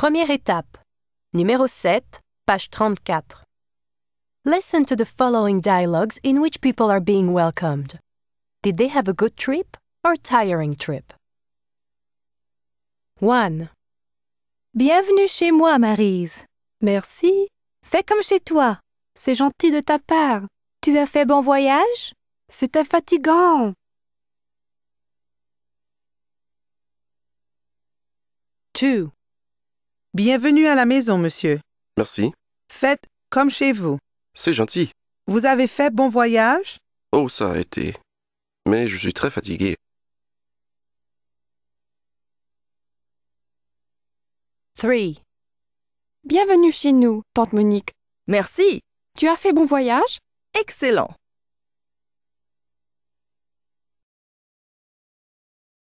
Première étape. Numéro 7, page 34. Listen to the following dialogues in which people are being welcomed. Did they have a good trip or tiring trip? 1. Bienvenue chez moi, Maryse. Merci, Fais comme chez toi. c'est gentil de ta part. Tu as fait bon voyage? C'était fatigant. 2. Bienvenue à la maison, monsieur. Merci. Faites comme chez vous. C'est gentil. Vous avez fait bon voyage? Oh, ça a été. Mais je suis très fatigué. 3. Bienvenue chez nous, tante Monique. Merci. Tu as fait bon voyage? Excellent.